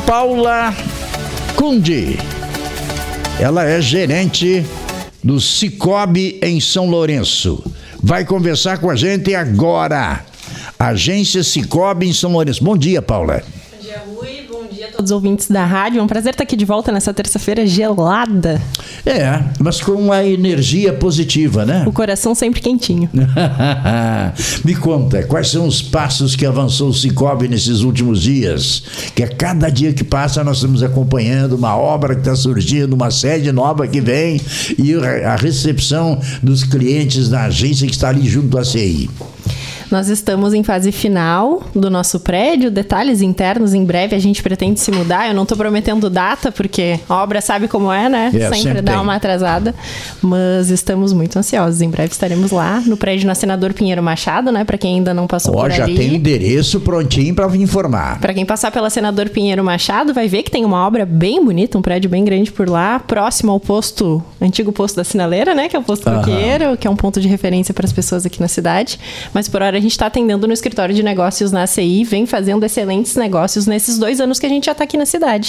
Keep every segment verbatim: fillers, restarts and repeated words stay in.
Paula Kundi. Ela é gerente do Sicoob em São Lourenço. Vai conversar com a gente agora. Agência Sicoob em São Lourenço. Bom dia, Paula. Bom dia, Rui. Bom dia a todos os ouvintes da rádio. É um prazer estar aqui de volta nessa terça-feira gelada. É, mas com uma energia positiva, né? O coração sempre quentinho. Me conta, quais são os passos que avançou o Sicoob nesses últimos dias? Que a cada dia que passa nós estamos acompanhando uma obra que está surgindo, uma sede nova que vem e a recepção dos clientes da agência que está ali junto à C I. Nós estamos em fase final do nosso prédio, detalhes internos, em breve a gente pretende se mudar. Eu não estou prometendo data, porque a obra sabe como é, né? É, sempre sempre dá tem. uma atrasada, mas estamos muito ansiosos. Em breve estaremos lá, no prédio na Senador Pinheiro Machado, né? Para quem ainda não passou Ó, por já ali. tem endereço prontinho para informar. Para quem passar pela Senador Pinheiro Machado, vai ver que tem uma obra bem bonita, um prédio bem grande por lá, próximo ao posto, antigo posto da Sinaleira, né? Que é o posto Aham. Coqueiro, que é um ponto de referência para as pessoas aqui na cidade. Mas por hora a gente está atendendo no escritório de negócios na C I, vem fazendo excelentes negócios nesses dois anos que a gente já está aqui na cidade.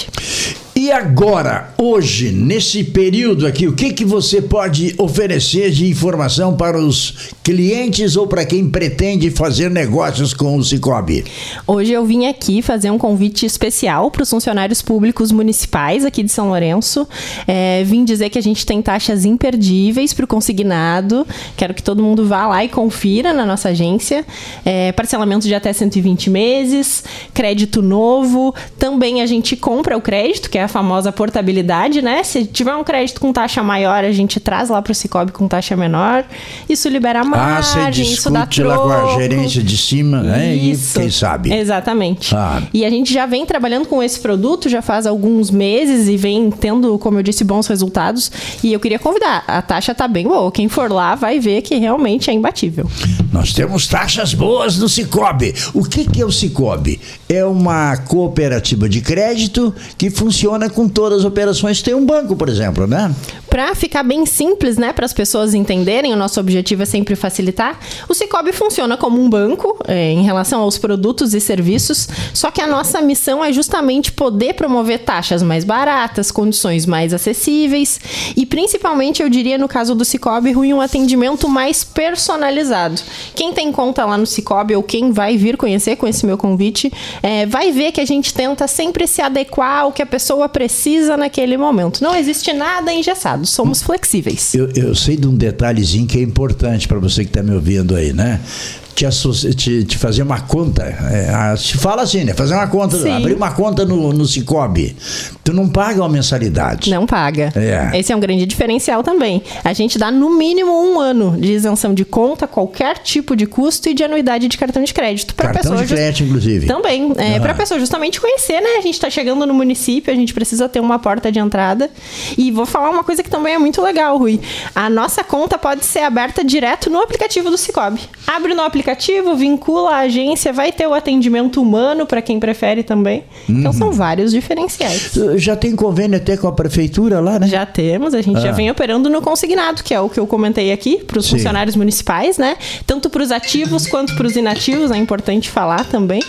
E agora, hoje, nesse período aqui, o que, que você pode oferecer de informação para os clientes ou para quem pretende fazer negócios com o Sicoob? Hoje eu vim aqui fazer um convite especial para os funcionários públicos municipais aqui de São Lourenço. É, vim dizer que a gente tem taxas imperdíveis para o consignado. Quero que todo mundo vá lá e confira na nossa agência. É, parcelamento de até cento e vinte meses, crédito novo. Também a gente compra o crédito, que é a famosa portabilidade, né? Se tiver um crédito com taxa maior, a gente traz lá para o Sicoob com taxa menor. Isso libera margem, Ah, você isso dá discute lá troco. com a gerência de cima, né? Isso. E quem sabe? Exatamente. Ah. E a gente já vem trabalhando com esse produto já faz alguns meses e vem tendo, como eu disse, bons resultados. E eu queria convidar, a taxa tá bem boa. Quem for lá vai ver que realmente é imbatível. Nós temos taxas boas no Sicoob. O que, que é o Sicoob? É uma cooperativa de crédito que funciona com todas as operações. Tem um banco, por exemplo, né? Para ficar bem simples, né, para as pessoas entenderem, o nosso objetivo é sempre facilitar. O Sicoob funciona como um banco é, em relação aos produtos e serviços, só que a nossa missão é justamente poder promover taxas mais baratas, condições mais acessíveis e principalmente, eu diria, no caso do Sicoob, Rui, um atendimento mais personalizado. Quem tem conta lá no Sicoob ou quem vai vir conhecer com esse meu convite, é, vai ver que a gente tenta sempre se adequar ao que a pessoa precisa naquele momento. Não existe nada engessado, somos flexíveis. Eu, eu sei de um detalhezinho que é importante para você que está me ouvindo aí, né? Te, associa, te, te fazer uma conta, é, a, te fala assim, né? Fazer uma conta, Sim. abrir uma conta no, no Sicoob. Tu não paga uma mensalidade. Não paga. É. Esse é um grande diferencial também. A gente dá no mínimo um ano de isenção de conta, qualquer tipo de custo e de anuidade de cartão de crédito. Pra Cartão pessoa de crédito, inclusive. Também. É, Ah. para a pessoa justamente conhecer, né? A gente está chegando no município, a gente precisa ter uma porta de entrada. E vou falar uma coisa que também é muito legal, Rui. A nossa conta pode ser aberta direto no aplicativo do Sicoob. Abre no aplicativo, vincula a agência, vai ter o atendimento humano para quem prefere também. Então são vários diferenciais. Já tem convênio até com a prefeitura lá, né? Já temos, a gente Ah. já vem operando no consignado, que é o que eu comentei aqui, para os Sim. funcionários municipais, né? Tanto para os ativos quanto para os inativos, é importante falar também.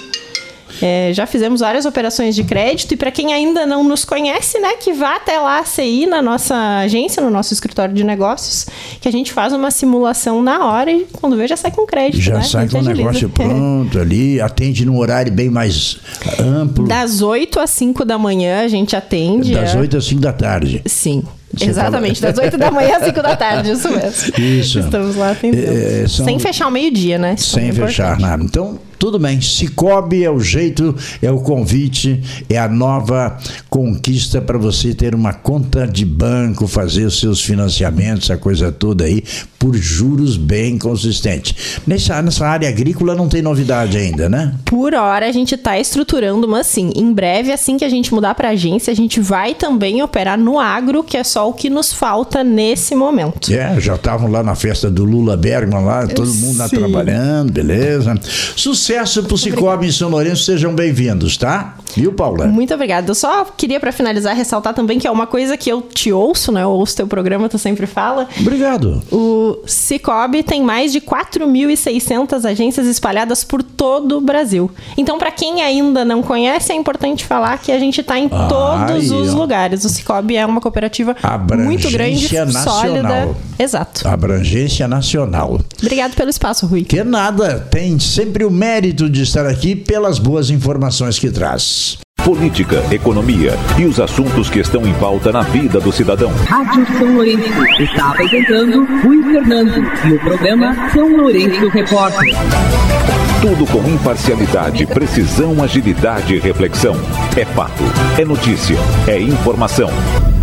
É, já fizemos várias operações de crédito e para quem ainda não nos conhece, né, que vá até lá a C I na nossa agência, no nosso escritório de negócios, que a gente faz uma simulação na hora e quando vê já sai com crédito. Já né? sai A gente com o agiliza. negócio pronto ali, atende num horário bem mais amplo. Das oito às cinco da manhã a gente atende. Das é... oito às cinco da tarde. Sim. Você Exatamente, fala... das oito da manhã às cinco da tarde, isso mesmo. Isso. Estamos lá atendendo. É, são... Sem fechar o meio-dia, né? Isso Sem é fechar importante. nada. Então, tudo bem. Sicoob é o jeito, é o convite, é a nova conquista para você ter uma conta de banco, fazer os seus financiamentos, a coisa toda aí, por juros bem consistentes. Nessa, nessa área agrícola não tem novidade ainda, né? Por hora a gente está estruturando, mas sim, em breve, assim que a gente mudar para agência, a gente vai também operar no agro, que é só o que nos falta nesse momento. É, já estavam lá na festa do Lula Bergman lá, todo mundo lá Sim. trabalhando, beleza. Sucesso! sucesso pro Cicobi em São Lourenço, sejam bem-vindos, tá? Viu, Paula? Muito obrigada. Eu só queria, para finalizar, ressaltar também que é uma coisa que eu te ouço, né? Eu ouço teu programa, tu sempre fala. Obrigado. O Cicobi tem mais de quatro mil e seiscentas agências espalhadas por todo o Brasil. Então, para quem ainda não conhece, é importante falar que a gente está em Ai, todos os ó. lugares. O Cicobi é uma cooperativa muito grande, nacional. sólida. Exato. Abrangência nacional. Obrigado pelo espaço, Rui. Que nada, tem sempre o mérito de estar aqui pelas boas informações que traz. Política, economia e os assuntos que estão em pauta na vida do cidadão. Rádio São Lourenço está apresentando Rui Fernando e o programa São Lourenço Repórter. Tudo com imparcialidade, precisão, agilidade e reflexão. É fato, é notícia, é informação.